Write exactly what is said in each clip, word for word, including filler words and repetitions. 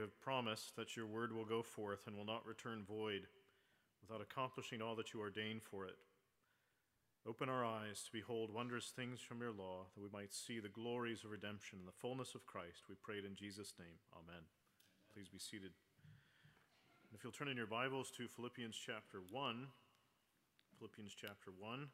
have promised that your word will go forth and will not return void without accomplishing all that you ordained for it. Open our eyes to behold wondrous things from your law, that we might see the glories of redemption and the fullness of Christ. We pray it in Jesus' name. Amen. Amen. Please be seated. If you'll turn in your Bibles to Philippians chapter one, Philippians chapter one.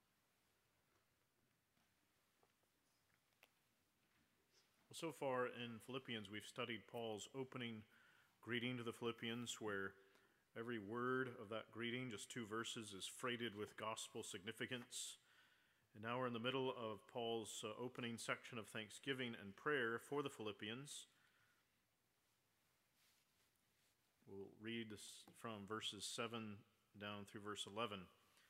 Well, so far in Philippians, we've studied Paul's opening greeting to the Philippians, where every word of that greeting, just two verses, is freighted with gospel significance. And now we're in the middle of Paul's uh, opening section of thanksgiving and prayer for the Philippians. We'll read this from verses seven down through verse eleven.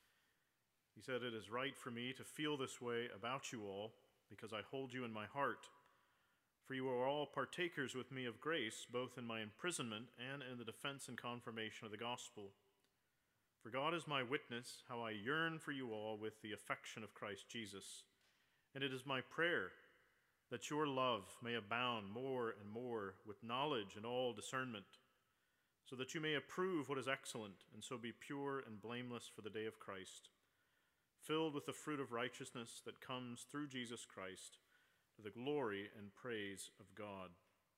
He said, "It is right for me to feel this way about you all, because I hold you in my heart. For you are all partakers with me of grace, both in my imprisonment and in the defense and confirmation of the gospel. For God is my witness, how I yearn for you all with the affection of Christ Jesus. And it is my prayer that your love may abound more and more with knowledge and all discernment, so that you may approve what is excellent, and so be pure and blameless for the day of Christ, filled with the fruit of righteousness that comes through Jesus Christ, to the glory and praise of God."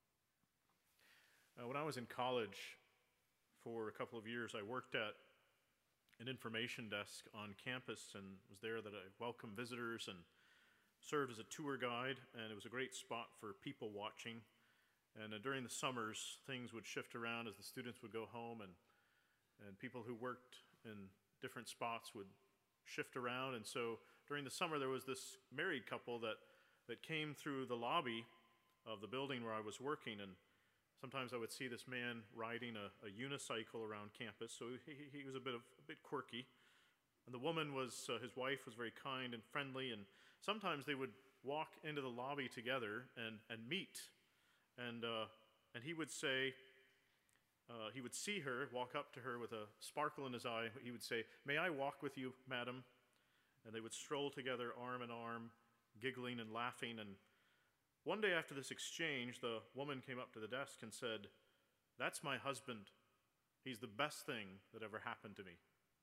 Uh, when I was in college for a couple of years, I worked at an information desk on campus and was there that I welcomed visitors and served as a tour guide, and it was a great spot for people watching. And uh, during the summers, things would shift around as the students would go home, and, and people who worked in different spots would shift around. And so during the summer, there was this married couple that that came through the lobby of the building where I was working, and sometimes I would see this man riding a, a unicycle around campus, so he, he was a bit of a bit quirky. And the woman was, uh, his wife was very kind and friendly, and sometimes they would walk into the lobby together and, and meet, and, uh, and he would say, uh, he would see her, walk up to her with a sparkle in his eye, he would say, "May I walk with you, madam?" And they would stroll together arm in arm, giggling and laughing. And one day after this exchange, the woman came up to the desk and said, "That's my husband. He's the best thing that ever happened to me."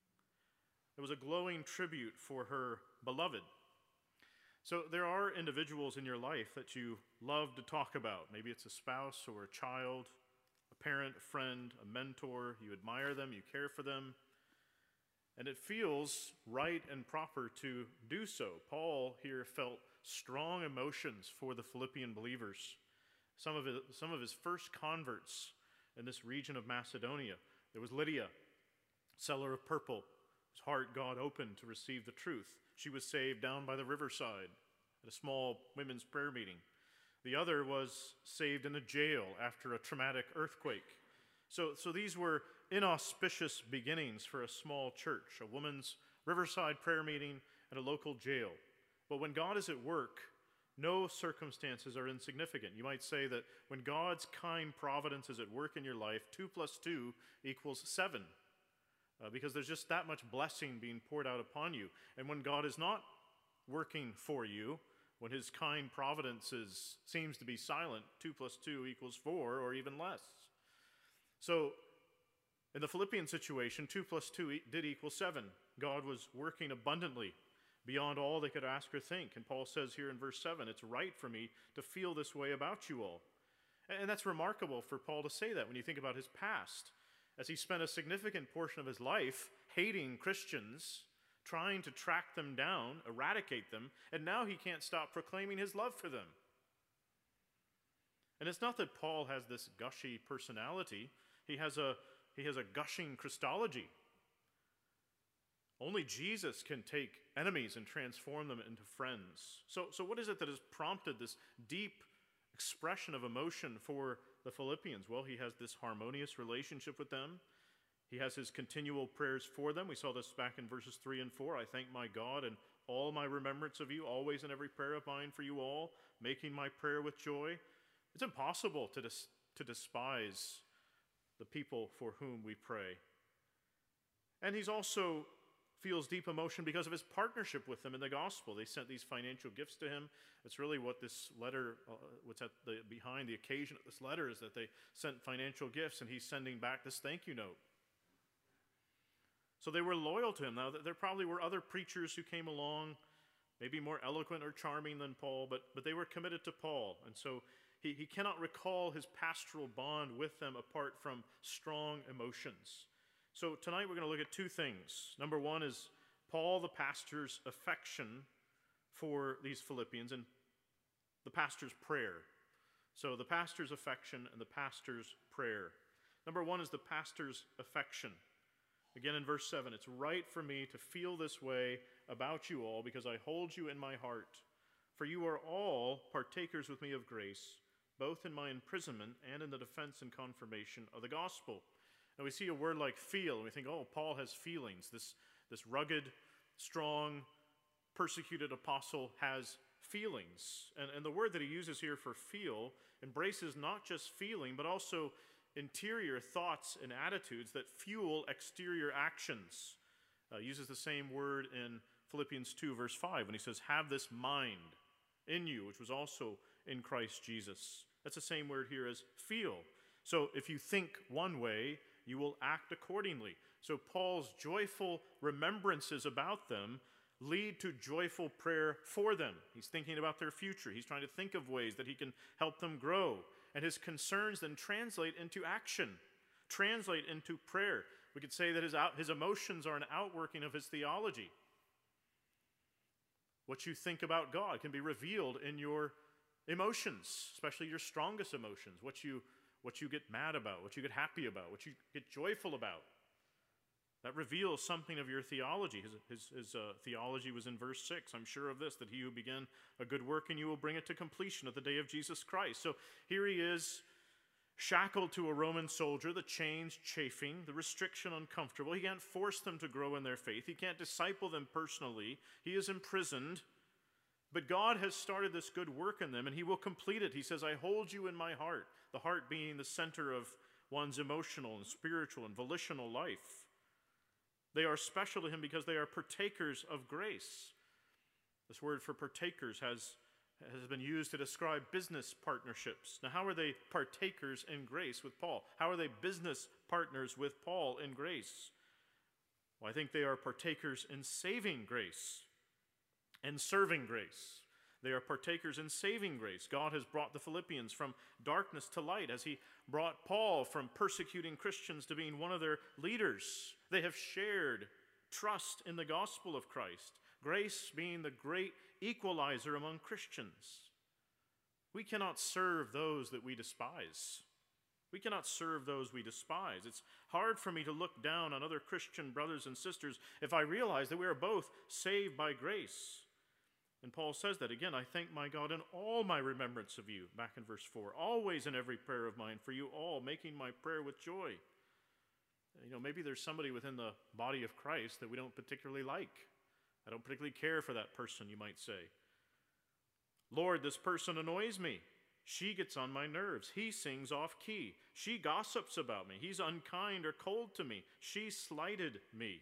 It was a glowing tribute for her beloved. So there are individuals in your life that you love to talk about. Maybe it's a spouse or a child, a parent, a friend, a mentor. You admire them, you care for them. And it feels right and proper to do so. Paul here felt strong emotions for the Philippian believers. Some of his, some of his first converts in this region of Macedonia. There was Lydia, seller of purple, whose heart God opened to receive the truth. She was saved down by the riverside at a small women's prayer meeting. The other was saved in a jail after a traumatic earthquake. So, so these were inauspicious beginnings for a small church, a woman's riverside prayer meeting and a local jail. But when God is at work, no circumstances are insignificant. You might say that when God's kind providence is at work in your life, two plus two equals seven, uh, because there's just that much blessing being poured out upon you. And when God is not working for you, when his kind providence is, seems to be silent, two plus two equals four or even less. So, in the Philippian situation, two plus two e- did equal seven. God was working abundantly beyond all they could ask or think. And Paul says here in verse seven, "It's right for me to feel this way about you all." And that's remarkable for Paul to say that when you think about his past, as he spent a significant portion of his life hating Christians, trying to track them down, eradicate them, and now he can't stop proclaiming his love for them. And it's not that Paul has this gushy personality. He has a, he has a gushing Christology. Only Jesus can take enemies and transform them into friends. So, so what is it that has prompted this deep expression of emotion for the Philippians? Well, he has this harmonious relationship with them. He has his continual prayers for them. We saw this back in verses three and four. "I thank my God in all my remembrance of you, always in every prayer of mine for you all, making my prayer with joy." It's impossible to, dis- to despise the people for whom we pray. And he's also feels deep emotion because of his partnership with them in the gospel. They sent these financial gifts to him. It's really what this letter, uh, what's at the behind the occasion of this letter, is that they sent financial gifts, and he's sending back this thank you note. So they were loyal to him. Now, there probably were other preachers who came along, maybe more eloquent or charming than Paul, but, but they were committed to Paul. And so he, he cannot recall his pastoral bond with them apart from strong emotions. So tonight we're going to look at two things. Number one is Paul, the pastor's affection for these Philippians, and the pastor's prayer. So the pastor's affection and the pastor's prayer. Number one is the pastor's affection. Again in verse seven, it's right for me to feel this way about you all because I hold you in my heart. For you are all partakers with me of grace, both in my imprisonment and in the defense and confirmation of the gospel. And we see a word like feel, and we think, oh, Paul has feelings. This, this rugged, strong, persecuted apostle has feelings. And, and the word that he uses here for feel embraces not just feeling, but also interior thoughts and attitudes that fuel exterior actions. Uh, uses the same word in Philippians two, verse five, when he says, have this mind in you, which was also in Christ Jesus. That's the same word here as feel. So if you think one way, you will act accordingly. So Paul's joyful remembrances about them lead to joyful prayer for them. He's thinking about their future. He's trying to think of ways that he can help them grow. And his concerns then translate into action, translate into prayer. We could say that his, out, his emotions are an outworking of his theology. What you think about God can be revealed in your emotions, especially your strongest emotions, what you what you get mad about, what you get happy about, what you get joyful about. That reveals something of your theology. His, his, his uh, theology was in verse six. I'm sure of this, that he who began a good work in you will bring it to completion at the day of Jesus Christ. So here he is, shackled to a Roman soldier, the chains chafing, the restriction uncomfortable. He can't force them to grow in their faith. He can't disciple them personally. He is imprisoned. But God has started this good work in them, and he will complete it. He says, I hold you in my heart, the heart being the center of one's emotional and spiritual and volitional life. They are special to him because they are partakers of grace. This word for partakers has, has been used to describe business partnerships. Now, how are they partakers in grace with Paul? How are they business partners with Paul in grace? Well, I think they are partakers in saving grace and serving grace. They are partakers in saving grace. God has brought the Philippians from darkness to light as he brought Paul from persecuting Christians to being one of their leaders. They have shared trust in the gospel of Christ, grace being the great equalizer among Christians. We cannot serve those that we despise. We cannot serve those we despise. It's hard for me to look down on other Christian brothers and sisters if I realize that we are both saved by grace. And Paul says that again, I thank my God in all my remembrance of you, back in verse four, always in every prayer of mine for you all, making my prayer with joy. You know, maybe there's somebody within the body of Christ that we don't particularly like. I don't particularly care for that person, you might say. Lord, this person annoys me. She gets on my nerves. He sings off key. She gossips about me. He's unkind or cold to me. She slighted me.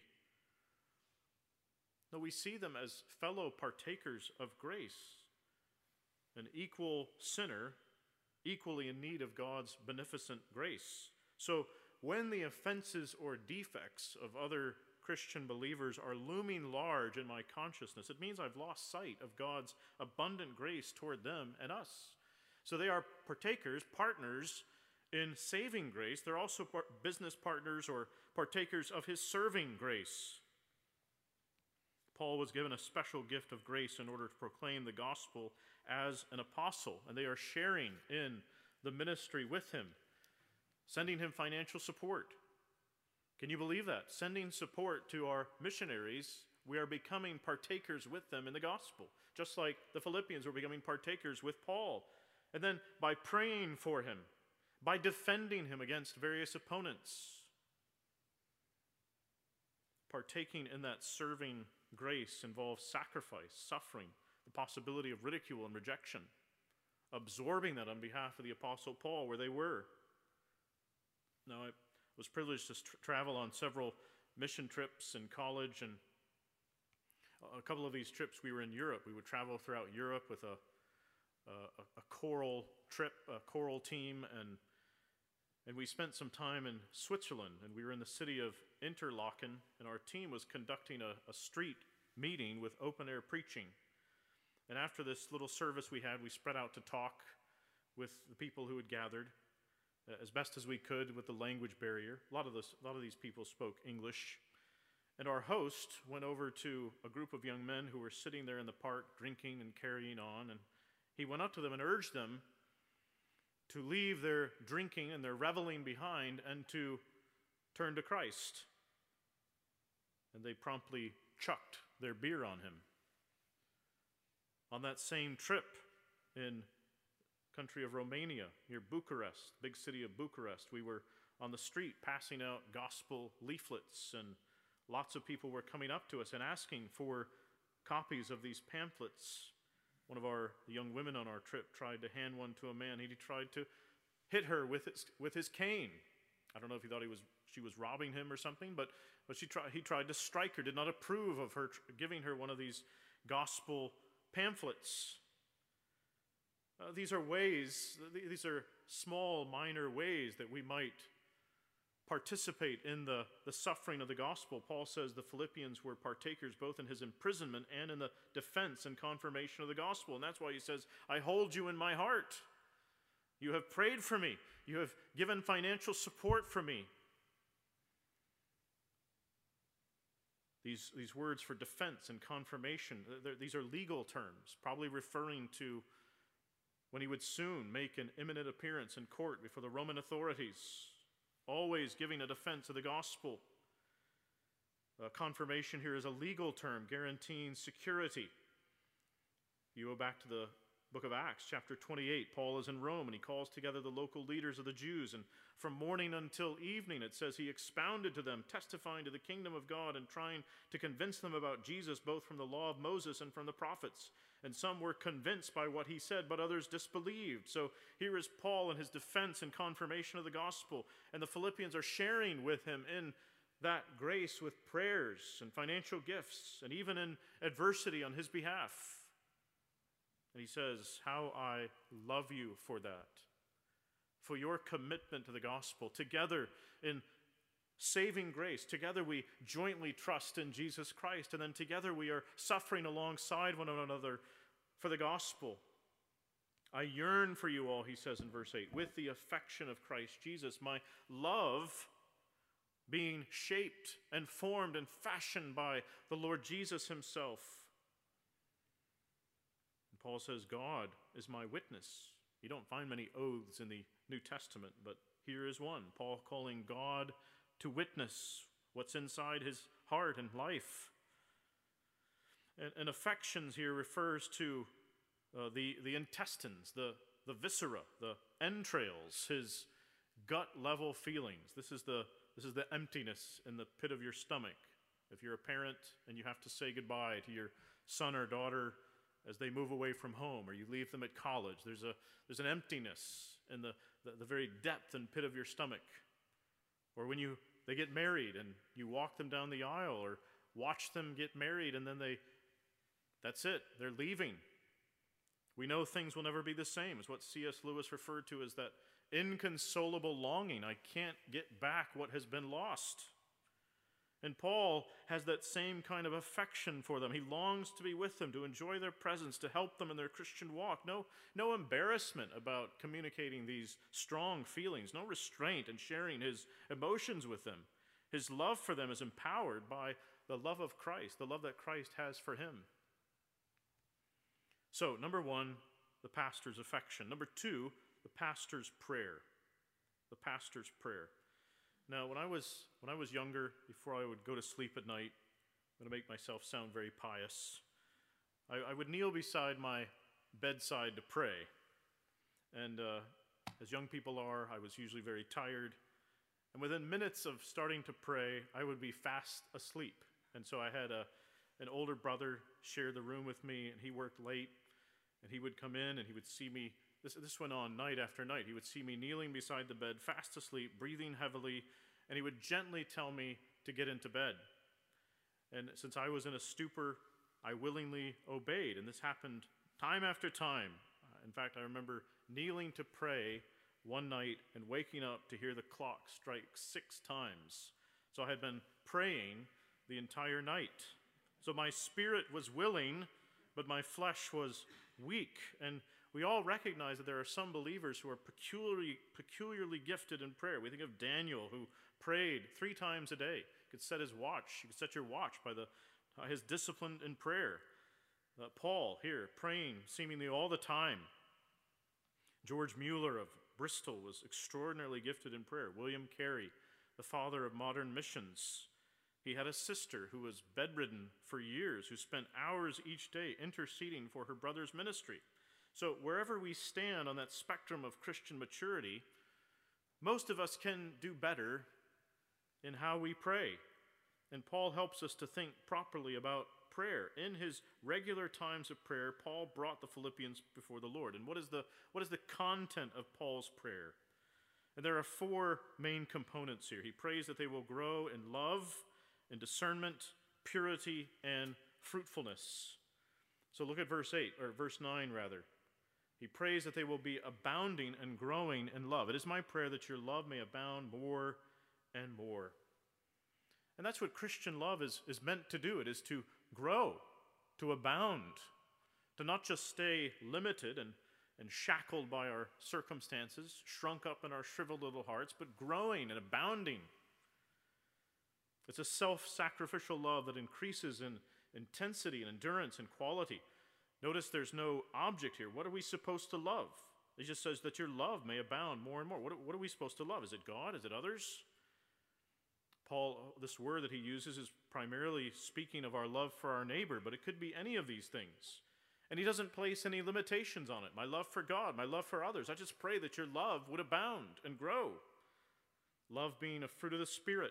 No, we see them as fellow partakers of grace, an equal sinner, equally in need of God's beneficent grace. So when the offenses or defects of other Christian believers are looming large in my consciousness, it means I've lost sight of God's abundant grace toward them and us. So they are partakers, partners in saving grace. They're also par- business partners or partakers of his serving grace. Paul was given a special gift of grace in order to proclaim the gospel as an apostle, and they are sharing in the ministry with him, sending him financial support. Can you believe that? Sending support to our missionaries, we are becoming partakers with them in the gospel, just like the Philippians were becoming partakers with Paul. And then by praying for him, by defending him against various opponents, partaking in that serving grace involves sacrifice, suffering, the possibility of ridicule and rejection, absorbing that on behalf of the Apostle Paul where they were. Now, I was privileged to tra- travel on several mission trips in college, and A couple of these trips we were in Europe. We would travel throughout Europe with a, a, a choral trip, a choral team, and and we spent some time in Switzerland, and we were in the city of Interlaken, and our team was conducting a, a street meeting with open-air preaching. And after this little service we had, we spread out to talk with the people who had gathered uh, as best as we could with the language barrier. A lot of this, a lot of these people spoke English. And our host went over to a group of young men who were sitting there in the park drinking and carrying on, and he went up to them and urged them to leave their drinking and their reveling behind and to turn to Christ. And they promptly chucked their beer on him. On that same trip in country of Romania, near Bucharest, big city of Bucharest, we were on the street passing out gospel leaflets, and lots of people were coming up to us and asking for copies of these pamphlets. One of our young women on our trip tried to hand one to a man. He tried to hit her with his, with his cane. I don't know if he thought he was she was robbing him or something, but, but she tried, he tried to strike her, did not approve of her tr- giving her one of these gospel pamphlets. Uh, these are ways, these are small, minor ways that we might participate in the, the suffering of the gospel. Paul says the Philippians were partakers both in his imprisonment and in the defense and confirmation of the gospel. And that's why he says, I hold you in my heart. You have prayed for me. You have given financial support for me. These, these words for defense and confirmation, these are legal terms, probably referring to when he would soon make an imminent appearance in court before the Roman authorities, always giving a defense of the gospel. Uh, confirmation here is a legal term guaranteeing security. You go back to the book of Acts, chapter twenty-eight. Paul is in Rome, and he calls together the local leaders of the Jews. And from morning until evening, it says he expounded to them, testifying to the kingdom of God and trying to convince them about Jesus, both from the law of Moses and from the prophets. And some were convinced by what he said, but others disbelieved. So here is Paul in his defense and confirmation of the gospel. And the Philippians are sharing with him in that grace with prayers and financial gifts, and even in adversity on his behalf. And he says, how I love you for that, for your commitment to the gospel. Together in saving grace, together we jointly trust in Jesus Christ, and then together we are suffering alongside one another for the gospel. I yearn for you all, he says in verse eight, with the affection of Christ Jesus, my love being shaped and formed and fashioned by the Lord Jesus himself. And Paul says, God is my witness. You don't find many oaths in the New Testament, but here is one. Paul calling God to witness what's inside his heart and life. And, and affections here refers to uh, the, the intestines, the, the viscera, the entrails, his gut-level feelings. This is the This is the emptiness in the pit of your stomach. If you're a parent and you have to say goodbye to your son or daughter as they move away from home, or you leave them at college, there's a there's an emptiness in the, the, the very depth and pit of your stomach. Or when you they get married and you walk them down the aisle or watch them get married, and then they, that's it, they're leaving. We know things will never be the same. It's what C S Lewis referred to as that inconsolable longing. I can't get back what has been lost. And Paul has that same kind of affection for them. He longs to be with them, to enjoy their presence, to help them in their Christian walk. No, no embarrassment about communicating these strong feelings, no restraint in sharing his emotions with them. His love for them is empowered by the love of Christ, the love that Christ has for him. So, number one, the pastor's affection. Number two, the pastor's prayer. The pastor's prayer. Now, when I was when I was younger, before I would go to sleep at night, I'm going to make myself sound very pious, I, I would kneel beside my bedside to pray. And uh, as young people are, I was usually very tired. And within minutes of starting to pray, I would be fast asleep. And so I had a an older brother share the room with me, and he worked late. And he would come in, and he would see me. This, this went on night after night. He would see me kneeling beside the bed, fast asleep, breathing heavily, and he would gently tell me to get into bed. And since I was in a stupor I willingly obeyed. And this happened time after time. Uh, in fact, I remember kneeling to pray one night and waking up to hear the clock strike six times. So I had been praying the entire night. So my spirit was willing, but my flesh was weak. And we all recognize that there are some believers who are peculiarly, peculiarly gifted in prayer. We think of Daniel, who prayed three times a day. He could set his watch. You could set your watch by the, uh, his discipline in prayer. Uh, Paul, here, praying seemingly all the time. George Mueller of Bristol was extraordinarily gifted in prayer. William Carey, the father of modern missions. He had a sister who was bedridden for years, who spent hours each day interceding for her brother's ministry. So wherever we stand on that spectrum of Christian maturity, most of us can do better in how we pray. And Paul helps us to think properly about prayer. In his regular times of prayer, Paul brought the Philippians before the Lord. And what is the, what is the content of Paul's prayer? And there are four main components here. He prays that they will grow in love, in discernment, purity, and fruitfulness. So look at verse eight, or verse nine rather. He prays that they will be abounding and growing in love. It is my prayer that your love may abound more and more. And that's what Christian love is, is meant to do. It is to grow, to abound, to not just stay limited and, and shackled by our circumstances, shrunk up in our shriveled little hearts, but growing and abounding. It's a self-sacrificial love that increases in intensity and endurance and quality. Notice there's no object here. What are we supposed to love? It just says that your love may abound more and more. What, what are we supposed to love? Is it God? Is it others? Paul, this word that he uses is primarily speaking of our love for our neighbor, but it could be any of these things. And he doesn't place any limitations on it. My love for God, my love for others. I just pray that your love would abound and grow. Love being a fruit of the Spirit.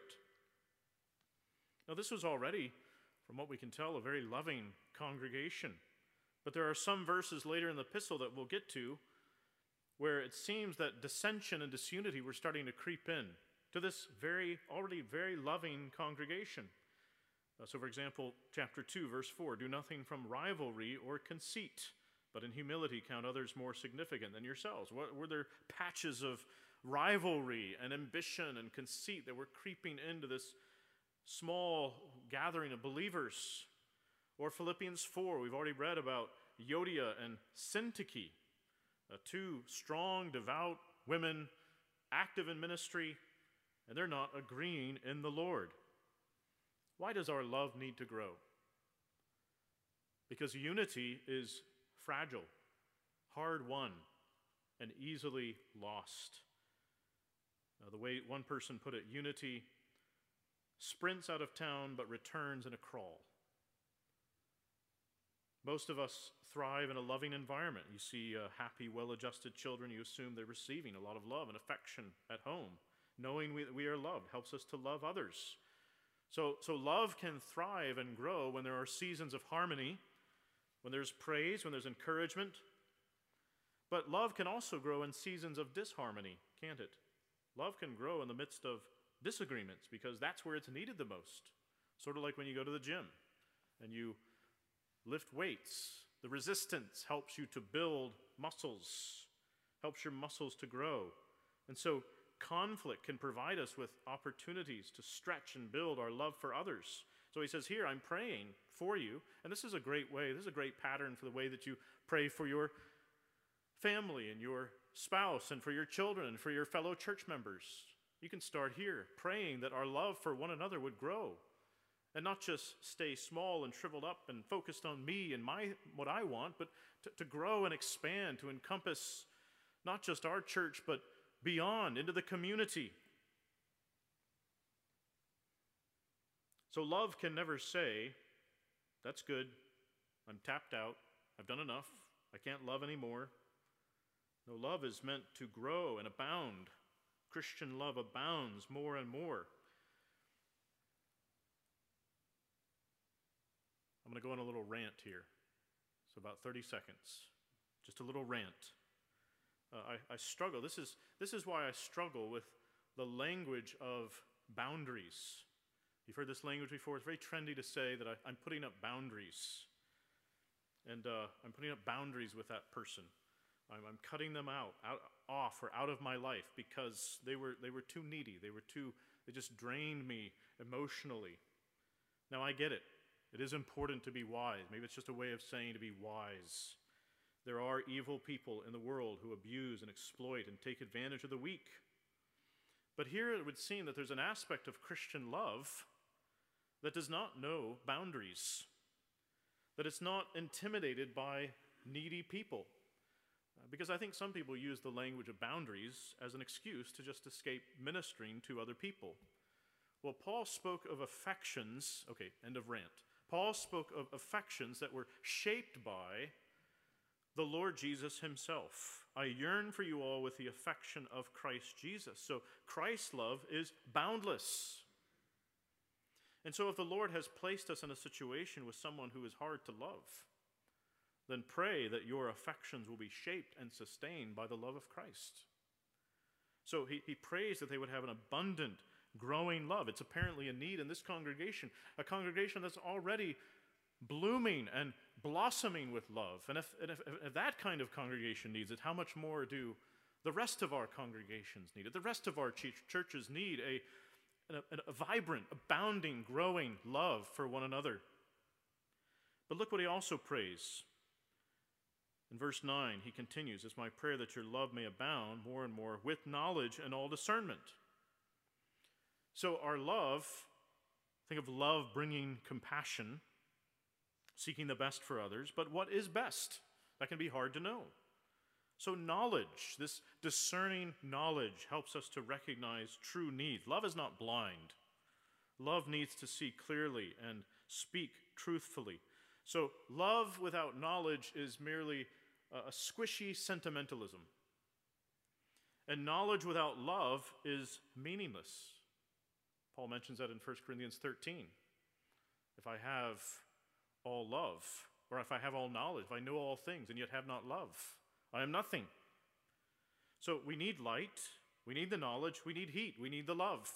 Now, this was already, from what we can tell, a very loving congregation. But there are some verses later in the epistle that we'll get to where it seems that dissension and disunity were starting to creep in to this very, already very loving congregation. Uh, so, for example, chapter two, verse four, do nothing from rivalry or conceit, but in humility count others more significant than yourselves. What, were there patches of rivalry and ambition and conceit that were creeping into this small gathering of believers? Or Philippians four, we've already read about Euodia and Syntyche, uh, two strong, devout women, active in ministry, and they're not agreeing in the Lord. Why does our love need to grow? Because unity is fragile, hard won, and easily lost. Uh, the way one person put it, unity sprints out of town but returns in a crawl. Most of us thrive in a loving environment. You see uh, happy, well-adjusted children, you assume they're receiving a lot of love and affection at home. Knowing we, we are loved helps us to love others. So, so love can thrive and grow when there are seasons of harmony, when there's praise, when there's encouragement. But love can also grow in seasons of disharmony, can't it? Love can grow in the midst of disagreements because that's where it's needed the most. Sort of like when you go to the gym and you lift weights. The resistance helps you to build muscles, helps your muscles to grow. And so conflict can provide us with opportunities to stretch and build our love for others. So he says here, I'm praying for you. And this is a great way, this is a great pattern for the way that you pray for your family and your spouse and for your children and for your fellow church members. You can start here, praying that our love for one another would grow. And not just stay small and shriveled up and focused on me and my what I want, but to, to grow and expand, to encompass not just our church, but beyond, into the community. So love can never say, that's good, I'm tapped out, I've done enough, I can't love anymore. No, love is meant to grow and abound. Christian love abounds more and more. I'm going to go on a little rant here. So about thirty seconds. Just a little rant. Uh, I, I struggle. This is, this is why I struggle with the language of boundaries. You've heard this language before. It's very trendy to say that I, I'm putting up boundaries. and uh, I'm putting up boundaries with that person. I'm, I'm cutting them out, out, off or out of my life because they were they were too needy. They were too. They just drained me emotionally. Now I get it. It is important to be wise. Maybe it's just a way of saying to be wise. There are evil people in the world who abuse and exploit and take advantage of the weak. But here it would seem that there's an aspect of Christian love that does not know boundaries, that it's not intimidated by needy people. Uh, because I think some people use the language of boundaries as an excuse to just escape ministering to other people. Well, Paul spoke of affections, okay, end of rant. Paul spoke of affections that were shaped by the Lord Jesus himself. I yearn for you all with the affection of Christ Jesus. So Christ's love is boundless. And so if the Lord has placed us in a situation with someone who is hard to love, then pray that your affections will be shaped and sustained by the love of Christ. So he, he prays that they would have an abundant, growing love. It's apparently a need in this congregation, a congregation that's already blooming and blossoming with love. And if, and if, if that kind of congregation needs it, how much more do the rest of our congregations need it? The rest of our ch- churches need a, a, a vibrant, abounding, growing love for one another. But look what he also prays. In verse nine, he continues, "It's my prayer that your love may abound more and more with knowledge and all discernment." So our love, think of love bringing compassion, seeking the best for others, but what is best? That can be hard to know. So knowledge, this discerning knowledge, helps us to recognize true need. Love is not blind. Love needs to see clearly and speak truthfully. So love without knowledge is merely a squishy sentimentalism. And knowledge without love is meaningless. Paul mentions that in First Corinthians thirteen. If I have all love, or if I have all knowledge, if I know all things and yet have not love, I am nothing. So we need light, we need the knowledge, we need heat, we need the love.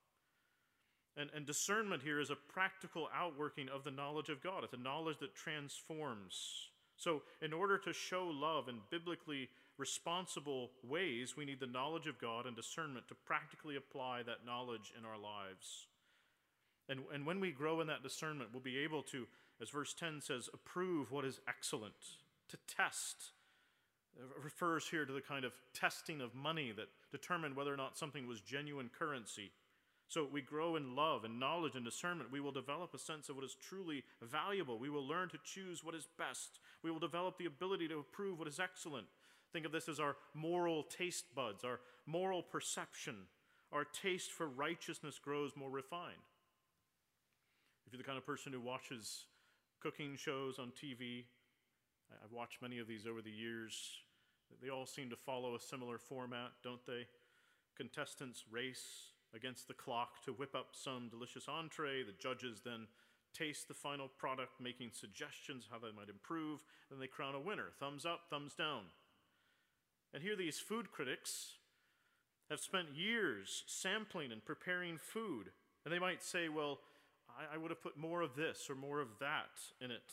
And, and discernment here is a practical outworking of the knowledge of God. It's a knowledge that transforms. So in order to show love in biblically responsible ways, we need the knowledge of God and discernment to practically apply that knowledge in our lives. And, and when we grow in that discernment, we'll be able to, as verse ten says, approve what is excellent, to test. It refers here to the kind of testing of money that determined whether or not something was genuine currency. So we grow in love and knowledge and discernment. We will develop a sense of what is truly valuable. We will learn to choose what is best. We will develop the ability to approve what is excellent. Think of this as our moral taste buds, our moral perception. Our taste for righteousness grows more refined. If you're the kind of person who watches cooking shows on T V, I've watched many of these over the years. They all seem to follow a similar format, don't they? Contestants race against the clock to whip up some delicious entree. The judges then taste the final product, making suggestions how they might improve. Then they crown a winner. Thumbs up, thumbs down. And here these food critics have spent years sampling and preparing food. And they might say, well, I, I would have put more of this or more of that in it.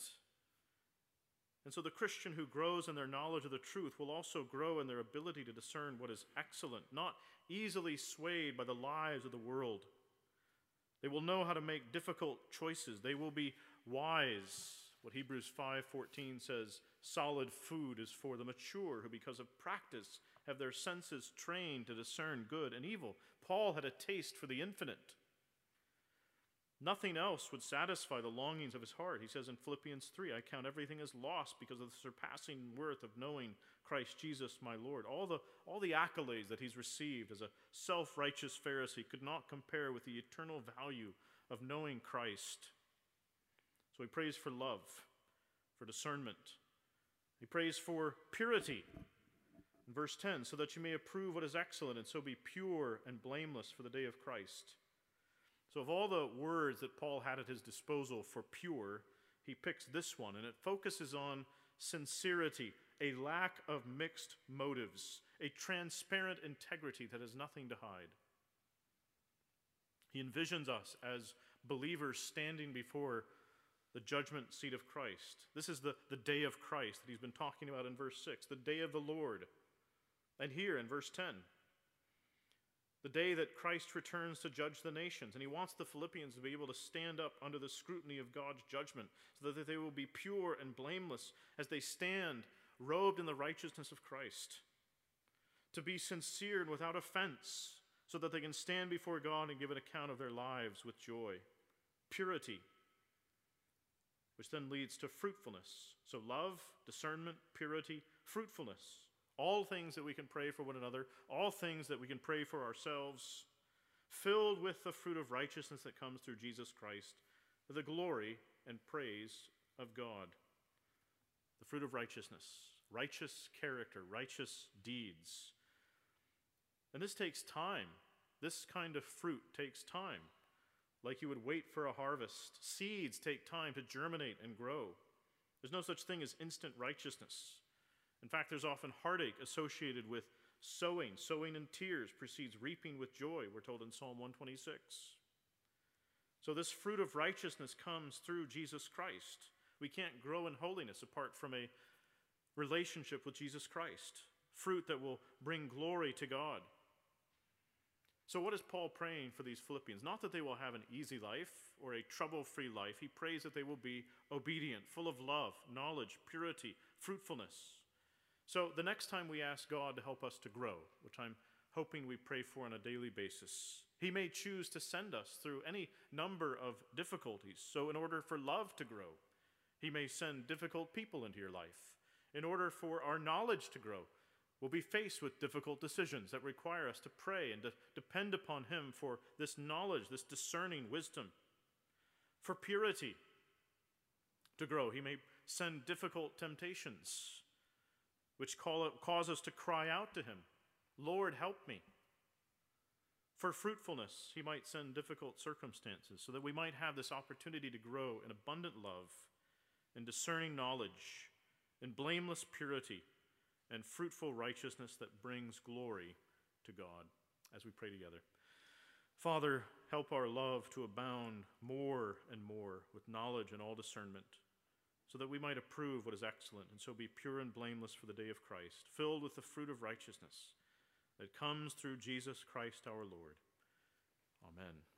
And so the Christian who grows in their knowledge of the truth will also grow in their ability to discern what is excellent, not easily swayed by the lies of the world. They will know how to make difficult choices. They will be wise. What Hebrews five fourteen says, solid food is for the mature, who because of practice have their senses trained to discern good and evil. Paul had a taste for the infinite. Nothing else would satisfy the longings of his heart. He says in Philippians three, I count everything as lost because of the surpassing worth of knowing Christ Jesus my Lord. All the, all the accolades that he's received as a self-righteous Pharisee could not compare with the eternal value of knowing Christ. So he prays for love, for discernment. He prays for purity. In verse ten, so that you may approve what is excellent and so be pure and blameless for the day of Christ. So of all the words that Paul had at his disposal for pure, he picks this one, and it focuses on sincerity, a lack of mixed motives, a transparent integrity that has nothing to hide. He envisions us as believers standing before the judgment seat of Christ. This is the, the day of Christ that he's been talking about in verse six, the day of the Lord. And here in verse ten, the day that Christ returns to judge the nations. And he wants the Philippians to be able to stand up under the scrutiny of God's judgment so that they will be pure and blameless as they stand robed in the righteousness of Christ. To be sincere and without offense so that they can stand before God and give an account of their lives with joy. Purity, which then leads to fruitfulness. So love, discernment, purity, fruitfulness. All things that we can pray for one another, all things that we can pray for ourselves, filled with the fruit of righteousness that comes through Jesus Christ, for the glory and praise of God. The fruit of righteousness, righteous character, righteous deeds. And this takes time. This kind of fruit takes time. Like you would wait for a harvest. Seeds take time to germinate and grow. There's no such thing as instant righteousness. In fact, there's often heartache associated with sowing. Sowing in tears precedes reaping with joy, we're told in Psalm one twenty-six. So this fruit of righteousness comes through Jesus Christ. We can't grow in holiness apart from a relationship with Jesus Christ. Fruit that will bring glory to God. So what is Paul praying for these Philippians? Not that they will have an easy life or a trouble-free life. He prays that they will be obedient, full of love, knowledge, purity, fruitfulness. So the next time we ask God to help us to grow, which I'm hoping we pray for on a daily basis, he may choose to send us through any number of difficulties. So in order for love to grow, he may send difficult people into your life. In order for our knowledge to grow, we'll be faced with difficult decisions that require us to pray and to depend upon him for this knowledge, this discerning wisdom. For purity to grow, he may send difficult temptations, which call, cause us to cry out to him, Lord, help me. For fruitfulness, he might send difficult circumstances so that we might have this opportunity to grow in abundant love, in discerning knowledge, in blameless purity, and fruitful righteousness that brings glory to God. As we pray together. Father, help our love to abound more and more with knowledge and all discernment, so that we might approve what is excellent, and so be pure and blameless for the day of Christ, filled with the fruit of righteousness that comes through Jesus Christ our Lord. Amen.